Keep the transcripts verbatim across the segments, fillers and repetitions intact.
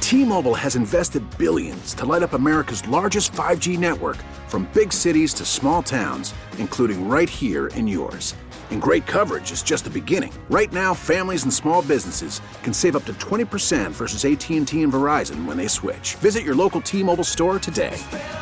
T-Mobile has invested billions to light up America's largest five G network, from big cities to small towns, including right here in yours. And great coverage is just the beginning. Right now, families and small businesses can save up to twenty percent versus A T and T and Verizon when they switch. Visit your local T-Mobile store today.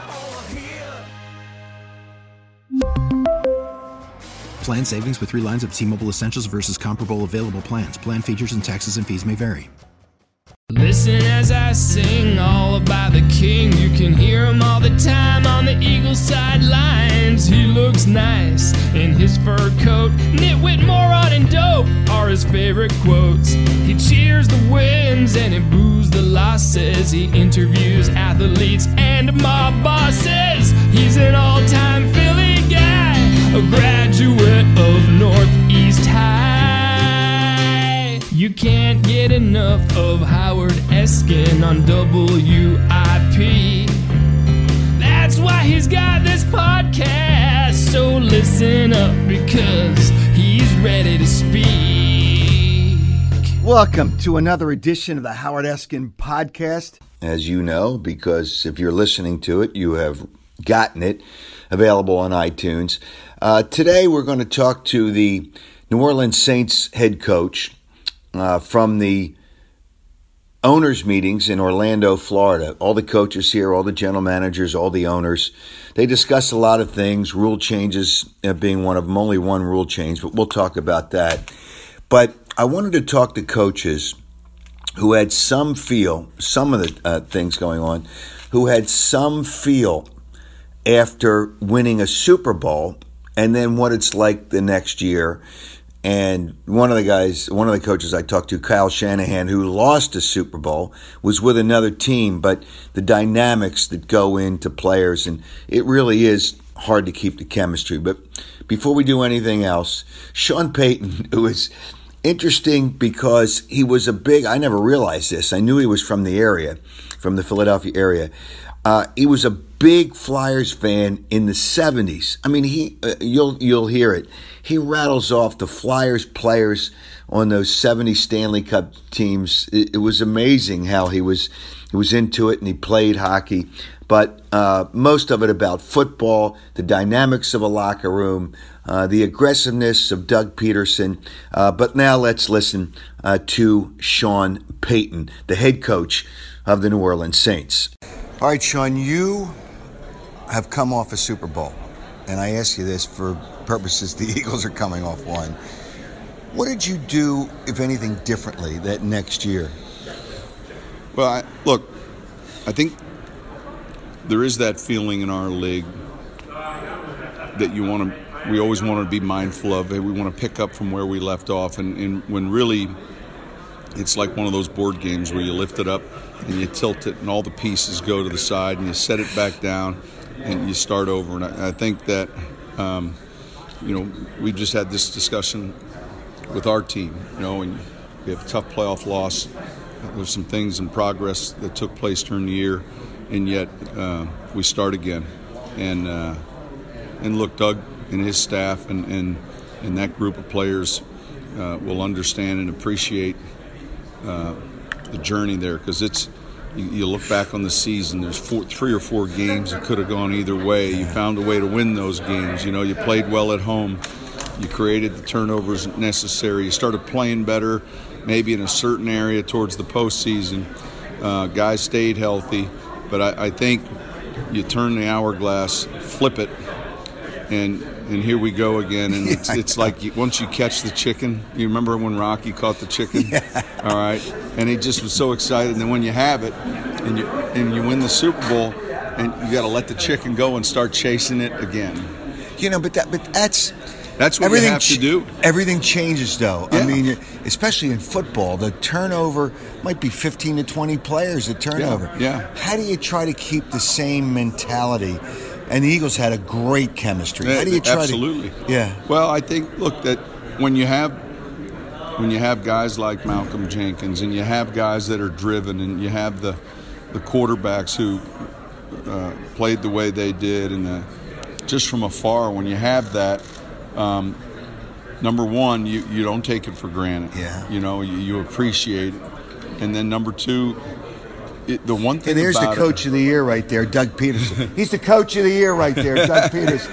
Plan savings with three lines of T-Mobile Essentials versus comparable available plans. Plan features and taxes and fees may vary. Listen as I sing all about the king. You can hear him all the time on the Eagles sidelines. He looks nice in his fur coat. Nitwit, moron, and dope are his favorite quotes. He cheers the wins and he boos the losses. He interviews athletes and mob bosses. He's an all-time Philly guy, a graduate of Northeast High. You can't get enough of Howard Eskin on W I P. That's why he's got this podcast. So listen up, because he's ready to speak. Welcome to another edition of the Howard Eskin podcast. As you know, because if you're listening to it, you have gotten it available on iTunes. Uh, today we're going to talk to the New Orleans Saints head coach uh, from the owners' meetings in Orlando, Florida. All the coaches here, all the general managers, all the owners, they discussed a lot of things, rule changes uh, being one of them, only one rule change, but we'll talk about that. But I wanted to talk to coaches who had some feel, some of the uh, things going on, who had some feel after winning a Super Bowl and then what it's like the next year. And one of the guys, one of the coaches I talked to, Kyle Shanahan, who lost a Super Bowl, was with another team, but the dynamics that go into players, and it really is hard to keep the chemistry. But before we do anything else, Sean Payton, who is interesting because he was a big, I never realized this, I knew he was from the area, from the Philadelphia area. Uh, he was a big Flyers fan in the seventies. I mean, he uh, you'll you'll hear it. He rattles off the Flyers players on those seventy Stanley Cup teams. It, it was amazing how he was he was into it and he played hockey. But uh, most of it about football, the dynamics of a locker room, uh, the aggressiveness of Doug Peterson. Uh, but now let's listen uh, to Sean Payton, the head coach of the New Orleans Saints. All right, Sean, you have come off a Super Bowl, and I ask you this for purposes the Eagles are coming off one. What did you do, if anything, differently that next year? Well, I, look, I think there is that feeling in our league that you want to, we always want to be mindful of it. We want to pick up from where we left off, and, and when really it's like one of those board games where you lift it up and you tilt it and all the pieces go to the side and you set it back down and you start over. And I, I think that, um, you know, we just had this discussion with our team, you know, and we have a tough playoff loss. There's some things in progress that took place during the year, and yet uh, we start again. And uh, and look, Doug and his staff and, and, and that group of players uh, will understand and appreciate Uh, the journey there, because it's you, you look back on the season, there's four, three or four games that could have gone either way. You found a way to win those games. You know, you played well at home, you created the turnovers necessary, you started playing better maybe in a certain area towards the postseason. Uh, guys stayed healthy, but I, I think you turn the hourglass, flip it, and And here we go again, and it's, it's like you, once you catch the chicken, you remember when Rocky caught the chicken? Yeah. All right, and he just was so excited, and then when you have it, and you and you win the Super Bowl, and you got to let the chicken go and start chasing it again. You know, but that, but that's that's what you have to do. Everything changes, though. Yeah. I mean, especially in football, the turnover might be fifteen to twenty players. A turnover. Yeah. yeah. How do you try to keep the same mentality? And the Eagles had a great chemistry. How do you try Absolutely. to? Yeah. Well, I think look that when you have when you have guys like Malcolm Jenkins and you have guys that are driven and you have the the quarterbacks who uh, played the way they did and the, just from afar, when you have that, um, number one, you, you don't take it for granted. Yeah. You know, you, you appreciate it, and then number two, it, the one thing And there's about the coach it, of the year right there, Doug Peterson. He's the coach of the year right there, Doug Peterson.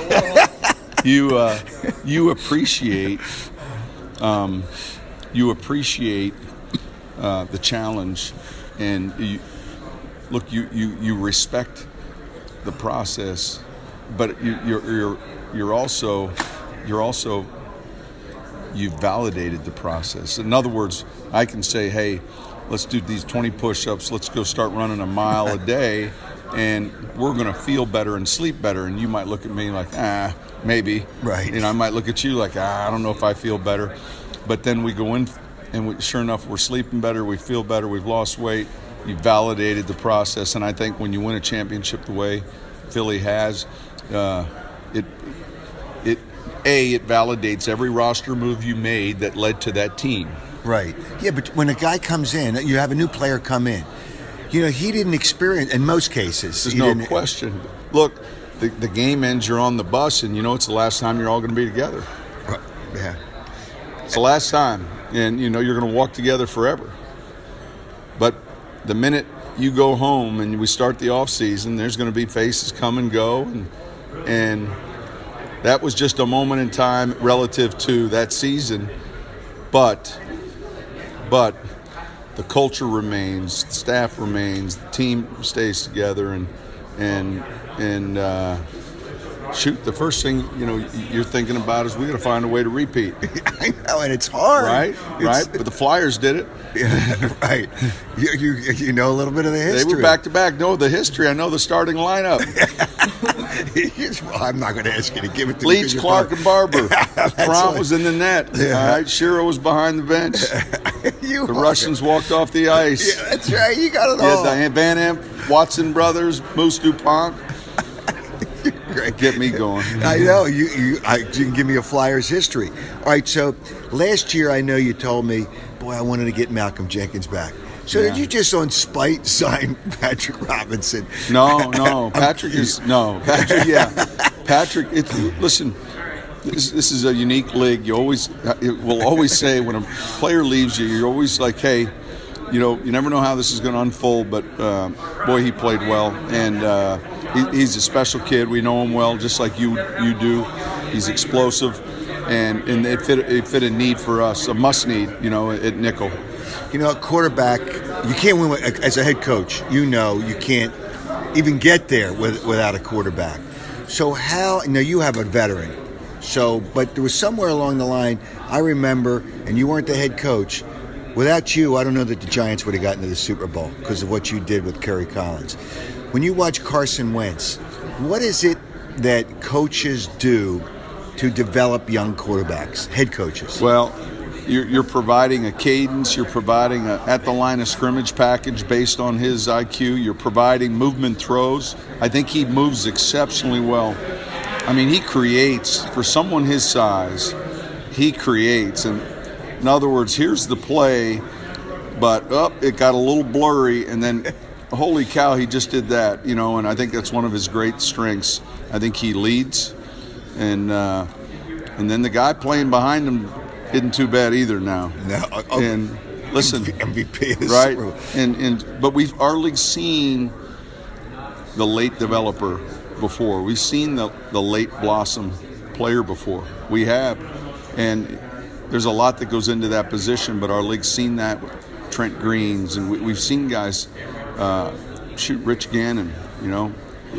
you uh, you appreciate um, you appreciate uh, the challenge, and you, look, you, you, you respect the process, but you, you're you're you're also you're also you've validated the process. In other words, I can say, hey, let's do these twenty push-ups. Let's go start running a mile a day, and we're going to feel better and sleep better. And you might look at me like, ah, maybe. Right. You know, I might look at you like, ah, I don't know if I feel better. But then we go in, and we, sure enough, we're sleeping better. We feel better. We've lost weight. You validated the process. And I think when you win a championship the way Philly has, uh, it it a it validates every roster move you made that led to that team. Right. Yeah, but when a guy comes in, you have a new player come in. You know, he didn't experience, in most cases. There's he no didn't, question. Look, the, the game ends, you're on the bus, and you know it's the last time you're all going to be together. Yeah. It's the last time, and you know you're going to walk together forever. But the minute you go home and we start the off season, there's going to be faces come and go, and and that was just a moment in time relative to that season. But but the culture remains, the staff remains, the team stays together, and and and uh, shoot, the first thing you know you're thinking about is we got to find a way to repeat. I know, and it's hard. Right, it's, right. But the Flyers did it. Yeah, right. You, you you know a little bit of the history. They were back to back. No, the history. I know the starting lineup. Well, I'm not going to ask you to give it to Leach, me. Clark, and Barber. Prompt was in the net. Yeah. All right, Shiro was behind the bench. you The are. Russians walked off the ice. Yeah, that's right. You got it You all. had the Van Amp, Watson brothers, Moose DuPont. Great. Get me going. I know you. You, I, you can give me a Flyers history. All right. So last year, I know you told me, boy, I wanted to get Malcolm Jenkins back. So Yeah. did you just on spite sign Patrick Robinson? No, no. Patrick is no. Patrick, yeah. Patrick. It's listen. This, this is a unique league. You always it will always say when a player leaves you, you're always like, hey, you know, you never know how this is going to unfold. But uh, boy, he played well, and uh, he, he's a special kid. We know him well, just like you you do. He's explosive, and and it fit it fit a need for us, a must need, you know, at nickel. You know, quarterback, you can't win with, as a head coach. You know, you can't even get there with, without a quarterback. So how? Now you have a veteran. So, but there was somewhere along the line. I remember, and you weren't the head coach. Without you, I don't know that the Giants would have gotten to the Super Bowl because of what you did with Kerry Collins. When you watch Carson Wentz, what is it that coaches do to develop young quarterbacks, head coaches? Well, you're, you're providing a cadence. You're providing a at the line of scrimmage package based on his I Q. You're providing movement throws. I think he moves exceptionally well. I mean, he creates for someone his size. He creates, and in other words, here's the play, but up oh, it got a little blurry, and then holy cow, he just did that, you know. And I think that's one of his great strengths. I think he leads, and uh, and then the guy playing behind him isn't too bad either now. No, oh, and listen, M V P is right? true. And and but we've our league's seen the late developer before. We've seen the the late blossom player before. We have, and there's a lot that goes into that position. But our league's seen that with Trent Greens, and we, we've seen guys uh, shoot. Rich Gannon, you know,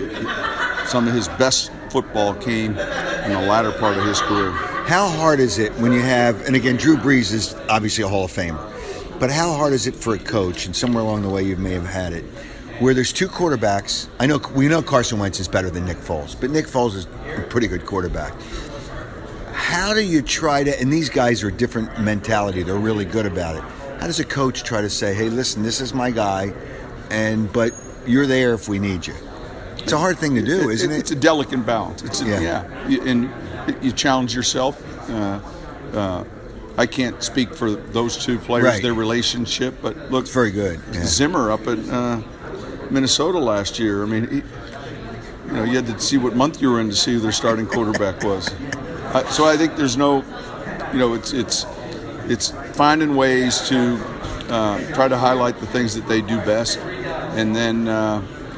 some of his best football came in the latter part of his career. How hard is it when you have, and again, Drew Brees is obviously a Hall of Famer, but how hard is it for a coach, and somewhere along the way you may have had it, where there's two quarterbacks? I know we know Carson Wentz is better than Nick Foles, but Nick Foles is a pretty good quarterback. How do you try to, and these guys are a different mentality, they're really good about it. How does a coach try to say, hey, listen, this is my guy, and but you're there if we need you? It's a hard thing to do, isn't it? It's a delicate balance. It's a, Yeah. yeah. You- and you challenge yourself. Uh, uh, I can't speak for those two players, Right. their relationship, but look, It's very good. Yeah. Zimmer up in uh, Minnesota last year. I mean, he, you know, you had to see what month you were in to see who their starting quarterback was. Uh, so I think there's no, you know, it's it's it's finding ways to uh, try to highlight the things that they do best, and then uh,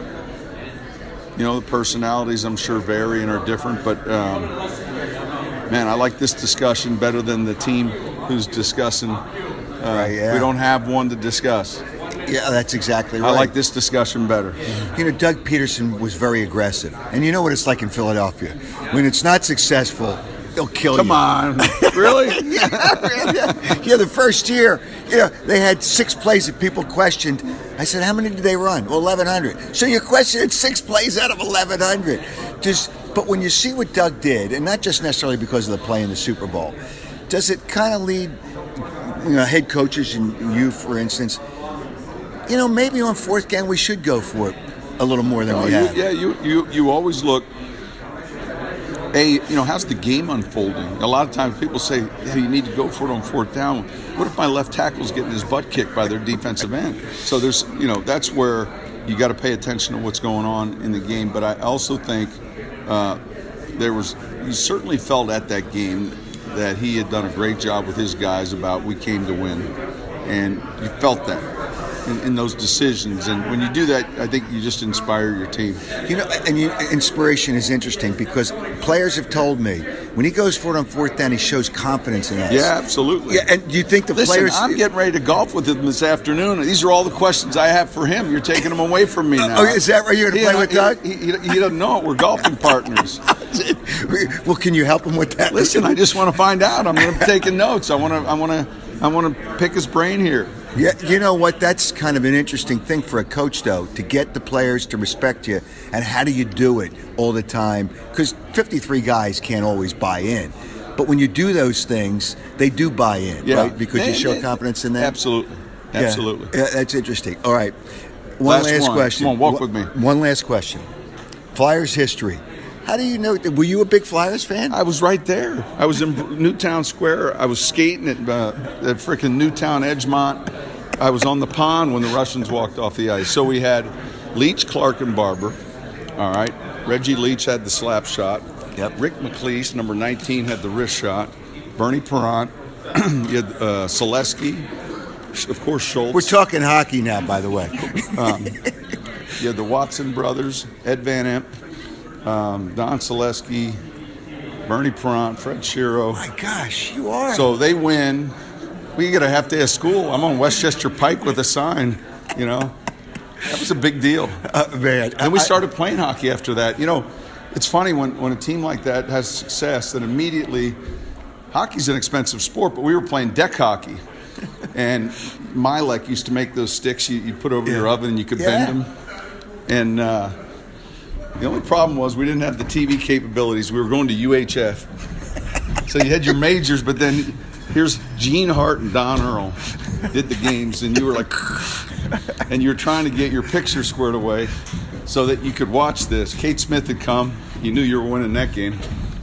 you know the personalities I'm sure vary and are different. But um, man, I like this discussion better than the team who's discussing. Uh, right, yeah. We don't have one to discuss. Yeah, that's exactly right. I like this discussion better. You know, Doug Peterson was very aggressive. And you know what it's like in Philadelphia. When it's not successful, they'll kill Come you. on. Really? yeah, yeah. yeah, the first year, you know, they had six plays that people questioned. I said, how many did they run? Well, eleven hundred. So you're questioning six plays out of eleven hundred. Just, but when you see what Doug did, and not just necessarily because of the play in the Super Bowl, does it kind of lead, you know, head coaches and you, for instance, you know, maybe on fourth down we should go for it a little more than oh, we you, have. Yeah, you, you, you always look, A, you know, how's the game unfolding? A lot of times people say, yeah, you need to go for it on fourth down. What if my left tackle's getting his butt kicked by their defensive end? So there's, you know, that's where you got to pay attention to what's going on in the game. But I also think uh, there was, you certainly felt at that game that he had done a great job with his guys about we came to win. And you felt that. In, in those decisions, and when you do that, I think you just inspire your team. You know, and you, inspiration is interesting because players have told me when he goes for it on fourth down, he shows confidence in us. Yeah, absolutely. Yeah, and do you think the Listen, players? I'm getting ready to golf with him this afternoon. These are all the questions I have for him. You're taking them away from me now. Oh, is that right? You're going to play with Doug? He, he, he doesn't know it. We're golfing partners. Well, can you help him with that? Listen, I just want to find out. I'm going to be taking notes. I want to. I want to. I want to pick his brain here. Yeah, you know what? That's kind of an interesting thing for a coach, though, to get the players to respect you. And how do you do it all the time? Because fifty-three guys can't always buy in. But when you do those things, they do buy in, yeah. right? Because and, you show and, confidence in them. Absolutely. Absolutely. Yeah, yeah, that's interesting. All right. One last, last one. question. Come on, walk one, with me. One last question. Flyers history. How do you know? Were you a big Flyers fan? I was right there. I was in Newtown Square. I was skating at, uh, at frickin' Newtown Edgemont. I was on the pond when the Russians walked off the ice. So we had Leach, Clark, and Barber. All right. Reggie Leach had the slap shot. Yep. Rick McLeese, number nineteen, had the wrist shot. Bernie Perrant. You had uh, Selesky. Of course, Schultz. We're talking hockey now, by the way. um, you had the Watson brothers, Ed Van Imp, um, Don Selesky, Bernie Perrant, Fred Shiro. My gosh, you are. So they win. We get a half day of school. I'm on Westchester Pike with a sign, you know. That was a big deal. Uh, man. And we I, started playing hockey after that. You know, it's funny when, when a team like that has success, that immediately, hockey's an expensive sport, but we were playing deck hockey. And Milek used to make those sticks you, you put over yeah. your oven and you could yeah. bend them. And uh, the only problem was we didn't have the T V capabilities. We were going to U H F. So you had your majors, but then here's Gene Hart and Don Earl did the games, and you were like, and you were trying to get your picture squared away so that you could watch this. Kate Smith had come. You knew you were winning that game.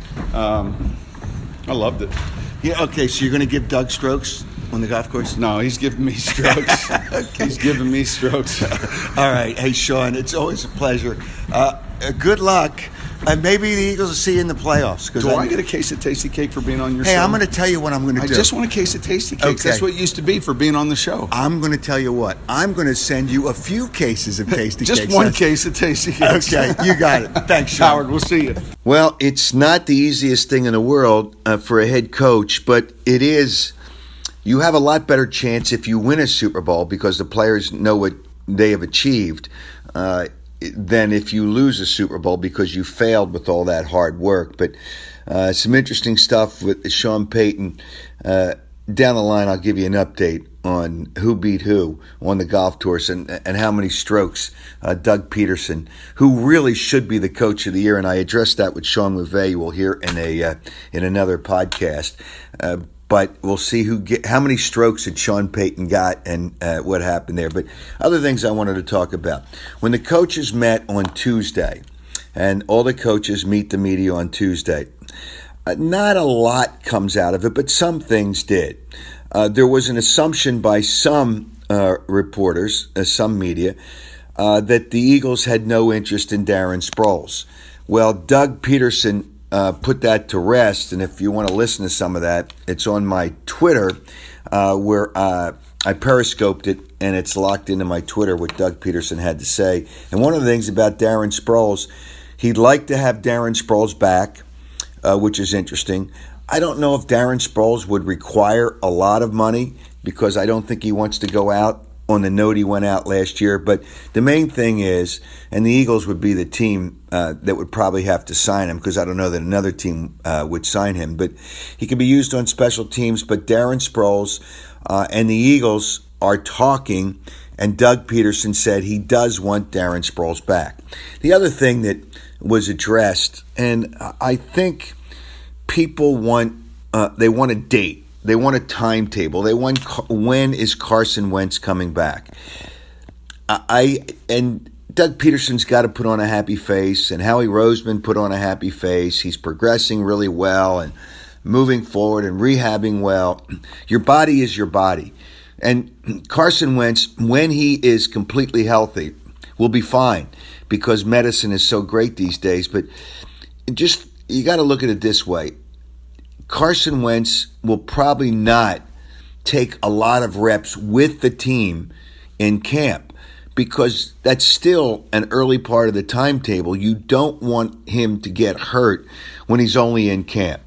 Um, I loved it. Yeah. Okay. So you're going to give Doug strokes on the golf course? No, he's giving me strokes. Okay. He's giving me strokes. All right. Hey, Sean, it's always a pleasure. Uh, uh, good luck. Uh, maybe the Eagles will see you in the playoffs. Do I, I get a case of Tasty Cake for being on your hey, show? I'm going to tell you what I'm going to I do. I just want a case of Tasty Cakes. Okay. That's what it used to be for being on the show. I'm going to tell you what. I'm going to send you a few cases of Tasty just Cakes. one That's... case of Tasty Cakes. Okay, you got it. Thanks, Sean. Howard, we'll see you. Well, it's not the easiest thing in the world uh, for a head coach, but it is. You have a lot better chance if you win a Super Bowl because the players know what they have achieved uh, than if you lose a Super Bowl because you failed with all that hard work. But uh, some interesting stuff with Sean Payton. Uh, down the line, I'll give you an update on who beat who on the golf course and, and how many strokes uh, Doug Peterson, who really should be the coach of the year, and I addressed that with Sean McVay. You will hear in a uh, in another podcast. Uh, But we'll see who get how many strokes that Sean Payton got and uh, what happened there. But other things I wanted to talk about. When the coaches met on Tuesday, and all the coaches meet the media on Tuesday, uh, not a lot comes out of it, but some things did. Uh, there was an assumption by some uh, reporters, uh, some media, uh, that the Eagles had no interest in Darren Sproles. Well, Doug Peterson Uh, put that to rest, and if you want to listen to some of that, it's on my Twitter, uh, where uh, I periscoped it, and it's locked into my Twitter what Doug Peterson had to say. And one of the things about Darren Sproles, he'd like to have Darren Sproles back, uh, which is interesting. I don't know if Darren Sproles would require a lot of money because I don't think he wants to go out on the note he went out last year. But the main thing is, and the Eagles would be the team uh, that would probably have to sign him because I don't know that another team uh, would sign him. But he could be used on special teams. But Darren Sproles uh, and the Eagles are talking, and Doug Peterson said he does want Darren Sproles back. The other thing that was addressed, and I think people want, uh, they want a date. They want a timetable. They want, when is Carson Wentz coming back? I and Doug Peterson's got to put on a happy face, and Howie Roseman put on a happy face. He's progressing really well and moving forward and rehabbing well. Your body is your body. And Carson Wentz, when he is completely healthy, will be fine because medicine is so great these days. But just, you got to look at it this way. Carson Wentz will probably not take a lot of reps with the team in camp because that's still an early part of the timetable. You don't want him to get hurt when he's only in camp.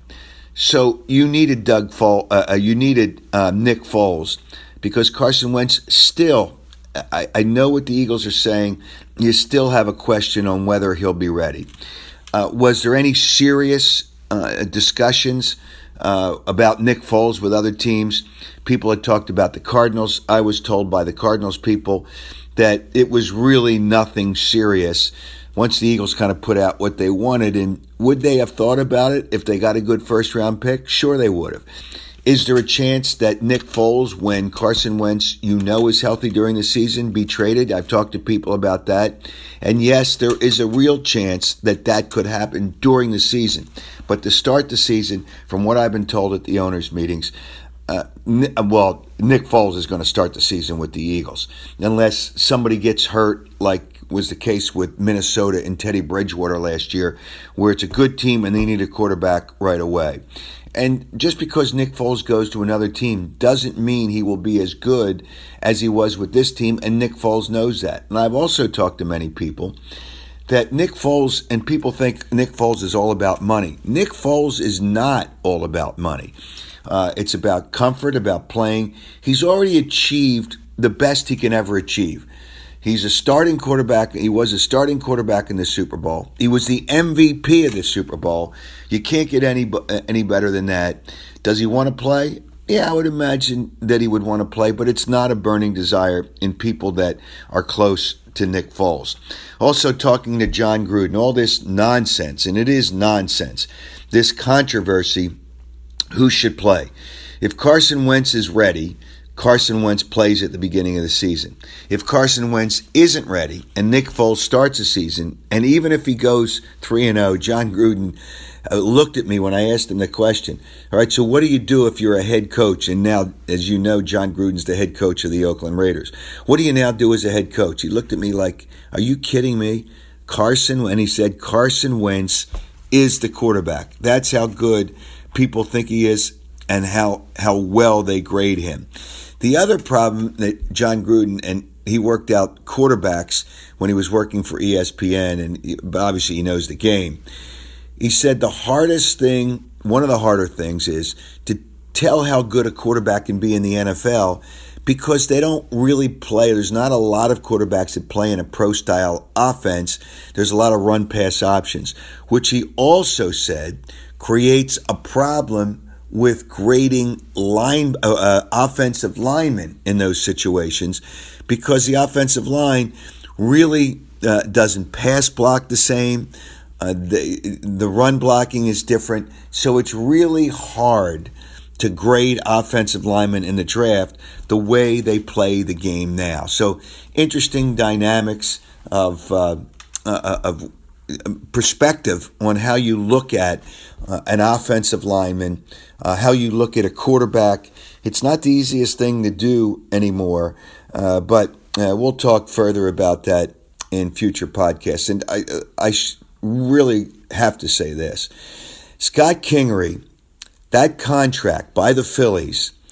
So you needed Doug Fol- uh, you needed uh, Nick Foles because Carson Wentz still, I, I know what the Eagles are saying, you still have a question on whether he'll be ready. Uh, was there any serious uh, discussions Uh, about Nick Foles with other teams? People had talked about the Cardinals. I was told by the Cardinals people that it was really nothing serious once the Eagles kind of put out what they wanted. And would they have thought about it if they got a good first-round pick? Sure they would have. Is there a chance that Nick Foles, when Carson Wentz, you know, is healthy during the season, be traded? I've talked to people about that. And yes, there is a real chance that that could happen during the season. But to start the season, from what I've been told at the owners' meetings, uh, well, Nick Foles is going to start the season with the Eagles. Unless somebody gets hurt, like was the case with Minnesota and Teddy Bridgewater last year, where it's a good team and they need a quarterback right away. And just because Nick Foles goes to another team doesn't mean he will be as good as he was with this team, and Nick Foles knows that. And I've also talked to many people that Nick Foles, and people think Nick Foles is all about money. Nick Foles is not all about money. Uh, it's about comfort, about playing. He's already achieved the best he can ever achieve. He's a starting quarterback. He was a starting quarterback in the Super Bowl. He was the M V P of the Super Bowl. You can't get any any better than that. Does he want to play? Yeah, I would imagine that he would want to play, but it's not a burning desire in people that are close to Nick Foles. Also talking to John Gruden, all this nonsense, and it is nonsense, this controversy, who should play. If Carson Wentz is ready, Carson Wentz plays at the beginning of the season. If Carson Wentz isn't ready and Nick Foles starts the season, and even if he goes three and oh, John Gruden uh, looked at me when I asked him the question. All right, so what do you do if you're a head coach? And now, as you know, John Gruden's the head coach of the Oakland Raiders. What do you now do as a head coach? He looked at me like, are you kidding me? Carson, and he said, Carson Wentz is the quarterback. That's how good people think he is and how, how well they grade him. The other problem that John Gruden, and he worked out quarterbacks when he was working for E S P N, and obviously he knows the game. He said the hardest thing, one of the harder things is to tell how good a quarterback can be in the N F L because they don't really play. There's not a lot of quarterbacks that play in a pro-style offense. There's a lot of run-pass options, which he also said creates a problem with grading line uh, uh, offensive linemen in those situations because the offensive line really uh, doesn't pass block the same. Uh, the, the run blocking is different. So it's really hard to grade offensive linemen in the draft the way they play the game now. So interesting dynamics of uh, uh, of perspective on how you look at uh, an offensive lineman, uh, how you look at a quarterback. It's not the easiest thing to do anymore, uh, but uh, we'll talk further about that in future podcasts. And I, I sh- really have to say this. Scott Kingery, that contract by the Phillies,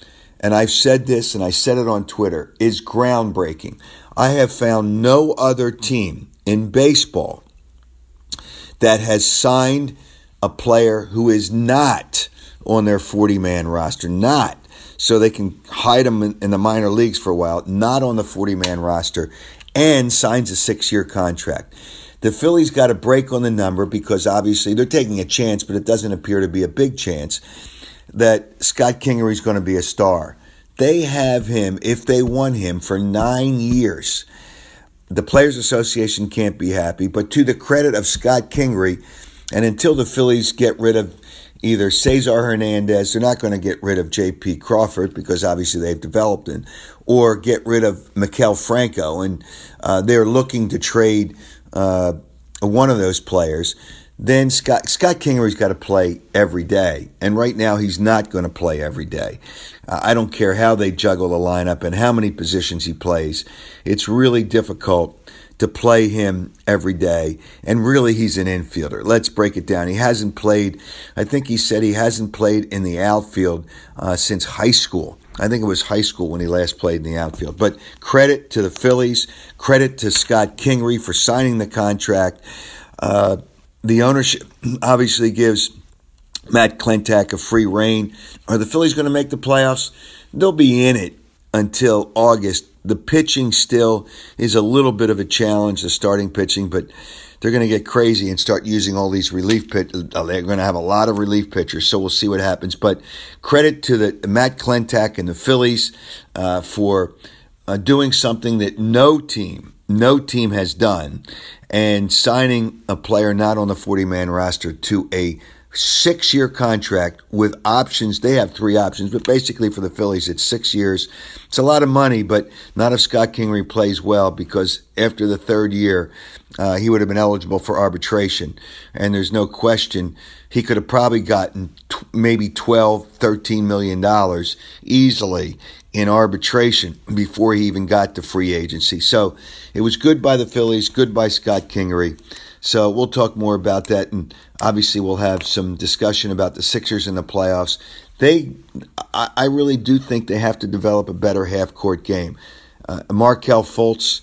and I've said this and I said it on Twitter, is groundbreaking. I have found no other team in baseball that has signed a player who is not on their forty-man roster, not so they can hide him in, in the minor leagues for a while, not on the forty-man roster, and signs a six-year contract. The Phillies got a break on the number because obviously they're taking a chance, but it doesn't appear to be a big chance that Scott Kingery is going to be a star. They have him, if they want him, for nine years. The Players Association can't be happy, but to the credit of Scott Kingery, and until the Phillies get rid of either Cesar Hernandez, they're not going to get rid of J P Crawford because obviously they've developed him, or get rid of Maikel Franco, and uh, they're looking to trade uh, one of those players. Then Scott Scott Kingery's got to play every day, and right now he's not going to play every day. Uh, I don't care how they juggle the lineup and how many positions he plays. It's really difficult to play him every day, and really he's an infielder. Let's break it down. He hasn't played, I think he said he hasn't played in the outfield uh, since high school. I think it was high school when he last played in the outfield. But credit to the Phillies, credit to Scott Kingery for signing the contract. Uh, the ownership obviously gives Matt Klentak a free rein. Are the Phillies going to make the playoffs? They'll be in it until August. The pitching still is a little bit of a challenge, the starting pitching, but they're going to get crazy and start using all these relief pitchers. They're going to have a lot of relief pitchers, so we'll see what happens. But credit to the Matt Klentak and the Phillies uh, for uh, doing something that no team, no team has done, and signing a player not on the forty-man roster to a six-year contract with options. They have three options, but basically for the Phillies, it's six years. It's a lot of money, but not if Scott Kingery plays well, because after the third year, uh, he would have been eligible for arbitration. And there's no question he could have probably gotten t- maybe twelve, thirteen million dollars easily in arbitration before he even got to free agency. So it was good by the Phillies, good by Scott Kingery. So we'll talk more about that, and obviously we'll have some discussion about the Sixers in the playoffs. They, I, I really do think they have to develop a better half-court game. Uh, Markelle Fultz,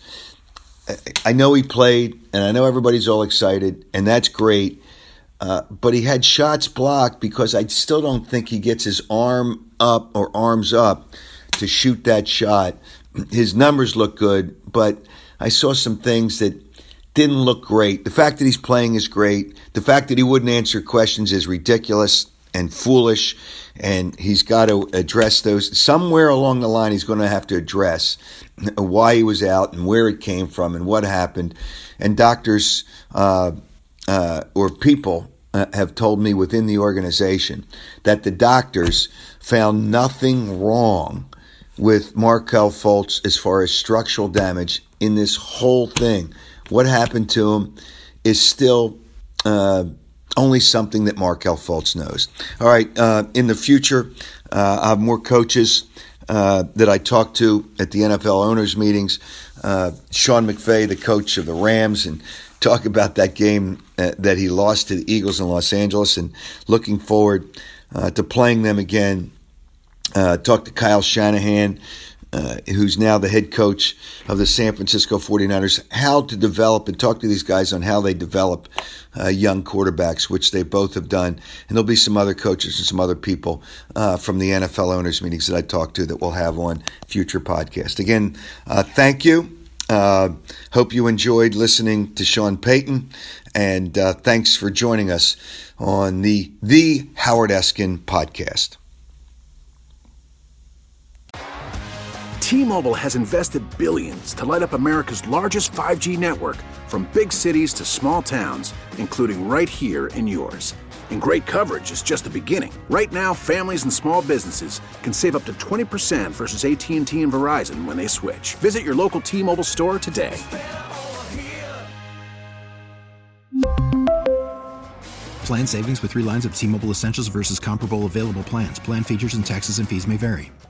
I know he played, and I know everybody's all excited, and that's great, uh, but he had shots blocked because I still don't think he gets his arm up or arms up to shoot that shot. His numbers look good, but I saw some things that didn't look great. The fact that he's playing is great. The fact that he wouldn't answer questions is ridiculous and foolish, and he's got to address those. Somewhere along the line, he's going to have to address why he was out and where it came from and what happened. And doctors uh, uh, or people uh, have told me within the organization that the doctors found nothing wrong with Markelle Fultz as far as structural damage in this whole thing. What happened to him is still uh, only something that Markelle Fultz knows. All right, uh, in the future, uh, I have more coaches uh, that I talk to at the N F L owners' meetings. Uh, Sean McVay, the coach of the Rams, and talk about that game uh, that he lost to the Eagles in Los Angeles, and looking forward uh, to playing them again. Uh, talk to Kyle Shanahan, Uh, who's now the head coach of the San Francisco forty-niners, how to develop, and talk to these guys on how they develop uh, young quarterbacks, which they both have done. And there'll be some other coaches and some other people uh, from the N F L owners meetings that I talk to that we'll have on future podcasts. Again, uh, thank you. Uh, hope you enjoyed listening to Sean Payton, and uh, thanks for joining us on the The Howard Eskin podcast. T-Mobile has invested billions to light up America's largest five G network, from big cities to small towns, including right here in yours. And great coverage is just the beginning. Right now, families and small businesses can save up to twenty percent versus A T and T and Verizon when they switch. Visit your local T-Mobile store today. Plan savings with three lines of T-Mobile Essentials versus comparable available plans. Plan features and taxes and fees may vary.